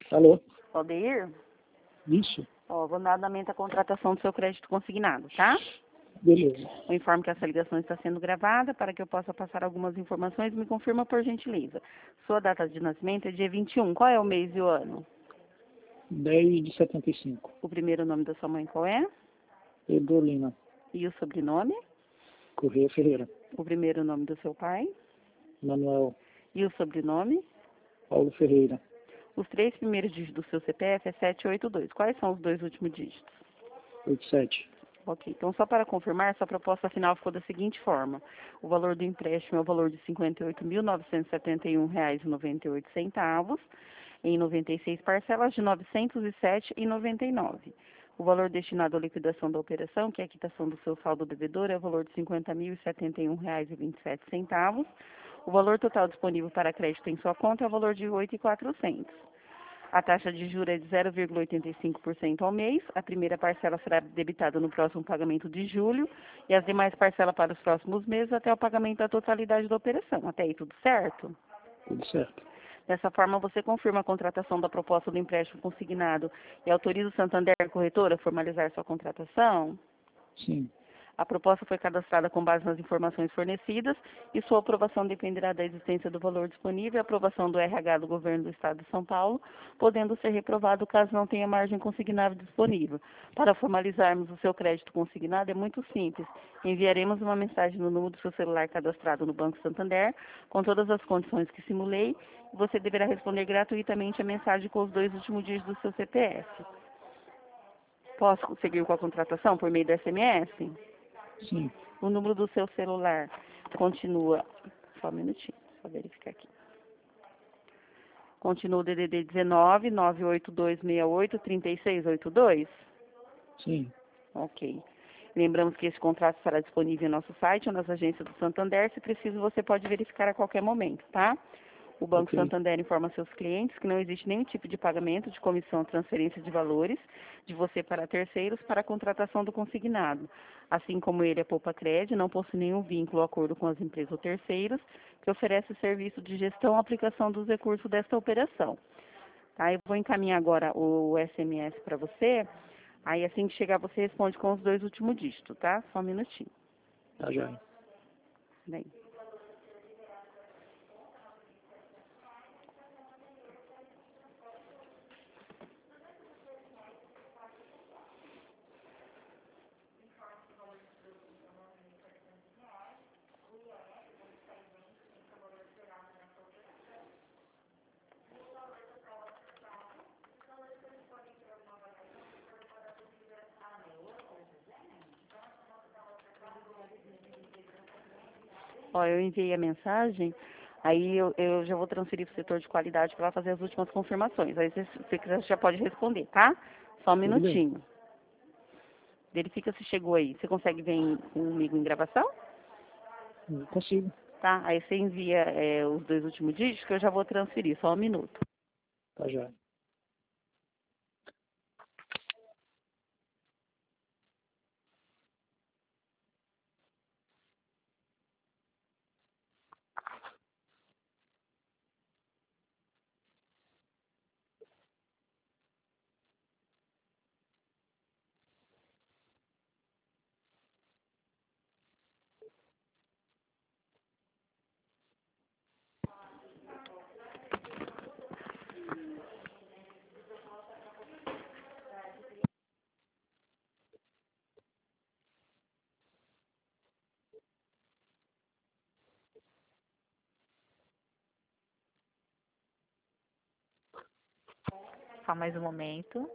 Alô? Valdeir, Isso? vou dar andamento à contratação do seu crédito consignado, tá? Beleza. Eu informo que essa ligação está sendo gravada para que eu possa passar algumas informações. Me confirma, por gentileza. Sua data de nascimento é dia 21. Qual é o mês e o ano? 10 de 75. O primeiro nome da sua mãe qual é? Pedrolina. E o sobrenome? Correia Ferreira. O primeiro nome do seu pai? Manuel. E o sobrenome? Paulo Ferreira. Os 3 primeiros dígitos do seu CPF é 782. Quais são os 2 últimos dígitos? 87. Ok, então só para confirmar, sua proposta final ficou da seguinte forma. O valor do empréstimo é o valor de R$ 58.971,98 em 96 parcelas de R$ 907,99. O valor destinado à liquidação da operação, que é a quitação do seu saldo devedor, é o valor de R$ 50.071,27. O valor total disponível para crédito em sua conta é o valor de R$ 8.400. A taxa de juros é de 0,85% ao mês. A primeira parcela será debitada no próximo pagamento de julho e as demais parcelas para os próximos meses até o pagamento da totalidade da operação. Até aí tudo certo? Tudo certo. Dessa forma, você confirma a contratação da proposta do empréstimo consignado e autoriza o Santander Corretora a formalizar sua contratação? Sim. A proposta foi cadastrada com base nas informações fornecidas e sua aprovação dependerá da existência do valor disponível e aprovação do RH do Governo do Estado de São Paulo, podendo ser reprovado caso não tenha margem consignável disponível. Para formalizarmos o seu crédito consignado é muito simples. Enviaremos uma mensagem no número do seu celular cadastrado no Banco Santander, com todas as condições que simulei, e você deverá responder gratuitamente a mensagem com os 2 últimos dígitos do seu CPF. Posso seguir com a contratação por meio do SMS? Sim. O número do seu celular continua... Só um minutinho, só verificar aqui. Continua o DDD 19 98268 3682? Sim. Ok. Lembramos que esse contrato estará disponível em nosso site ou nas agências do Santander. Se preciso, você pode verificar a qualquer momento, tá? O Banco Ok. Santander informa seus clientes que não existe nenhum tipo de pagamento de comissão ou transferência de valores de você para terceiros para a contratação do consignado. Assim como ele, a Poupa Cred, não possui nenhum vínculo ou acordo com as empresas ou terceiros que oferece serviço de gestão ou aplicação dos recursos desta operação. Tá? Eu vou encaminhar agora o SMS para você. Aí assim que chegar você responde com os 2 últimos dígitos, tá? Só um minutinho. Tá já. Bem. Ó, eu enviei a mensagem, aí eu já vou transferir para o setor de qualidade para fazer as últimas confirmações. Aí se você quiser, você já pode responder, tá? Só um Tudo bem. minutinho. Verifica se chegou aí. Você consegue ver comigo em gravação? Eu consigo. Tá? Aí você envia os 2 últimos dígitos que eu já vou transferir. Só um minuto. Tá já. Só mais um momento.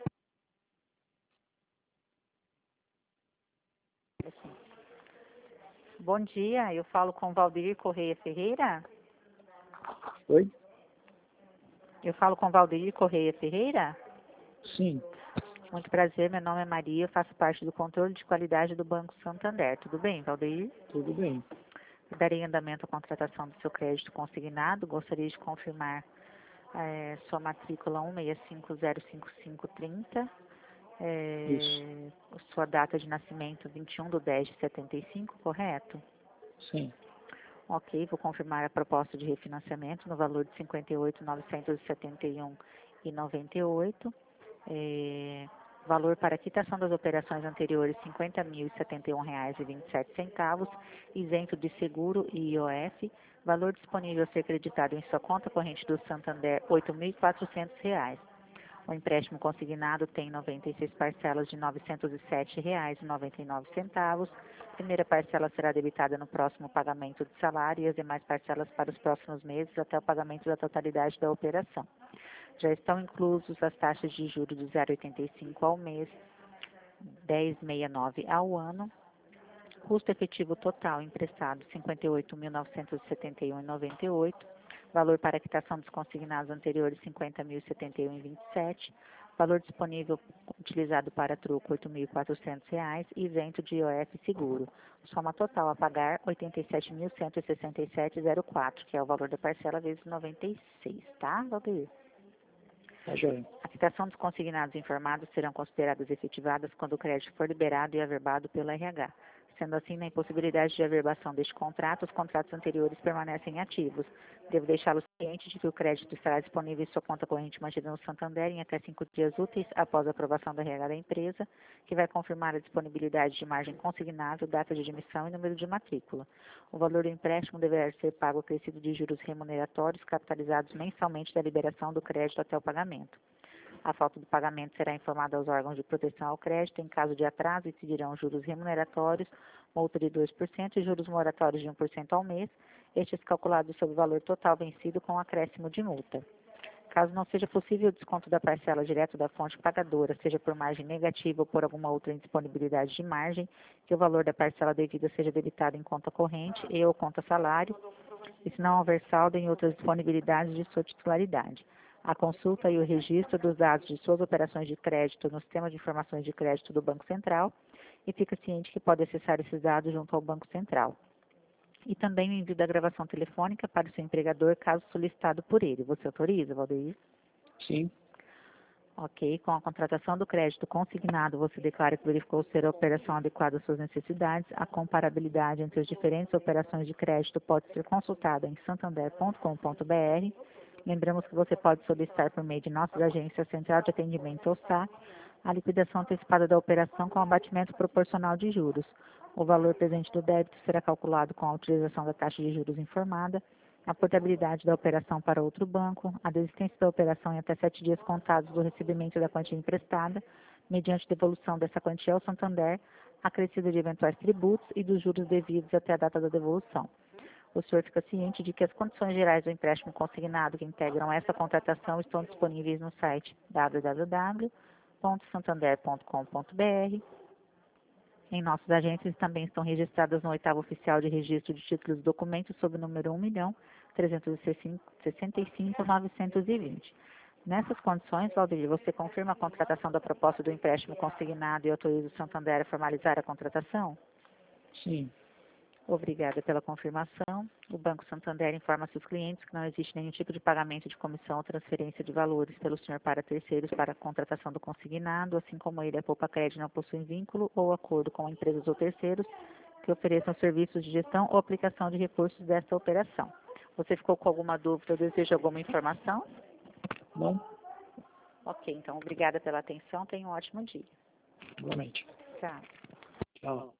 Bom dia, eu falo com Valdeir Correia Ferreira. Oi? Eu falo com Valdeir Correia Ferreira. Sim. Muito prazer, meu nome é Maria, eu faço parte do controle de qualidade do Banco Santander. Tudo bem, Valdeir? Tudo bem. Eu darei andamento à contratação do seu crédito consignado. Gostaria de confirmar sua matrícula 1650530. Isso. Sua data de nascimento 21/10/75, correto? Sim. Ok, vou confirmar a proposta de refinanciamento no valor de R$ 58.971,97 R$ 50.098. Valor para quitação das operações anteriores, R$ 50.071,27, isento de seguro e IOF. Valor disponível a ser creditado em sua conta corrente do Santander, R$ 8.400. O empréstimo consignado tem 96 parcelas de R$ 907,99. Primeira parcela será debitada no próximo pagamento de salário e as demais parcelas para os próximos meses até o pagamento da totalidade da operação. Já estão inclusos as taxas de juros de 0,85 ao mês, 10,69 ao ano. Custo efetivo total emprestado, R$ 58.971,98. Valor para quitação dos consignados anteriores, R$ 50.071,27. Valor disponível utilizado para troco, R$ 8.400, isento de IOF seguro. Soma total a pagar, R$ 87.167,04, que é o valor da parcela vezes 96, tá, Valdir? Tá joia. A quitação dos consignados informados serão consideradas efetivadas quando o crédito for liberado e averbado pelo RH. Sendo assim, na impossibilidade de averbação deste contrato, os contratos anteriores permanecem ativos. Devo deixá-lo ciente de que o crédito estará disponível em sua conta corrente mantida no Santander em até 5 dias úteis após a aprovação do RH da empresa, que vai confirmar a disponibilidade de margem consignável, data de admissão e número de matrícula. O valor do empréstimo deverá ser pago acrescido de juros remuneratórios capitalizados mensalmente da liberação do crédito até o pagamento. A falta do pagamento será informada aos órgãos de proteção ao crédito. Em caso de atraso, incidirão juros remuneratórios, multa de 2% e juros moratórios de 1% ao mês, estes calculados sobre o valor total vencido com acréscimo de multa. Caso não seja possível o desconto da parcela direto da fonte pagadora, seja por margem negativa ou por alguma outra indisponibilidade de margem, que o valor da parcela devida seja debitado em conta corrente e ou conta salário, e se não houver saldo em outras disponibilidades de sua titularidade. A consulta e o registro dos dados de suas operações de crédito no Sistema de Informações de Crédito do Banco Central e fica ciente que pode acessar esses dados junto ao Banco Central. E também o envio da gravação telefônica para o seu empregador, caso solicitado por ele. Você autoriza, Valdeir? Sim. Ok. Com a contratação do crédito consignado, você declara que verificou ser a operação adequada às suas necessidades. A comparabilidade entre as diferentes operações de crédito pode ser consultada em santander.com.br. Lembramos que você pode solicitar por meio de nossas agências Central de Atendimento ou SAC a liquidação antecipada da operação com abatimento proporcional de juros. O valor presente do débito será calculado com a utilização da taxa de juros informada, a portabilidade da operação para outro banco, a desistência da operação em até 7 dias contados do recebimento da quantia emprestada, mediante devolução dessa quantia ao Santander, acrescida de eventuais tributos e dos juros devidos até a data da devolução. O senhor fica ciente de que as condições gerais do empréstimo consignado que integram essa contratação estão disponíveis no site www.santander.com.br. Em nossas agências também estão registradas no 8º Oficial de Registro de Títulos e Documentos sob o número 1.365.920. Nessas condições, Valdir, você confirma a contratação da proposta do empréstimo consignado e autoriza o Santander a formalizar a contratação? Sim. Obrigada pela confirmação. O Banco Santander informa seus clientes que não existe nenhum tipo de pagamento de comissão ou transferência de valores pelo senhor para terceiros para a contratação do consignado, assim como ele, a Poupa Crédito, não possui vínculo ou acordo com empresas ou terceiros que ofereçam serviços de gestão ou aplicação de recursos desta operação. Você ficou com alguma dúvida ou deseja alguma informação? Não? Ok, então obrigada pela atenção. Tenha um ótimo dia. Igualmente. Tchau. Tchau.